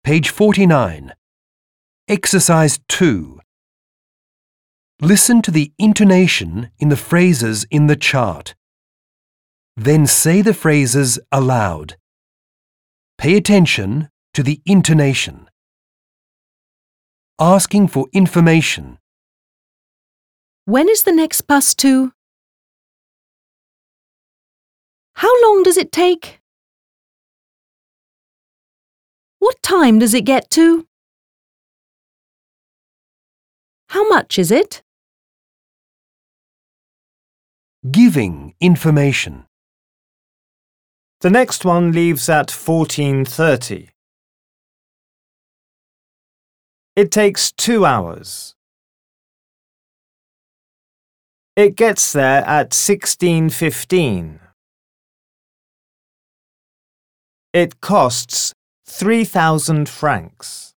Page 49. Exercise 2. Listen to the intonation in the phrases in the chart. Then say the phrases aloud. Pay attention to the intonation. Asking for information. When is the next bus to? How long does it take? What time does it get to? How much is it? Giving information. The next one leaves at 14:30. It takes 2 hours. It gets there at 16:15. It costs 3,000 francs.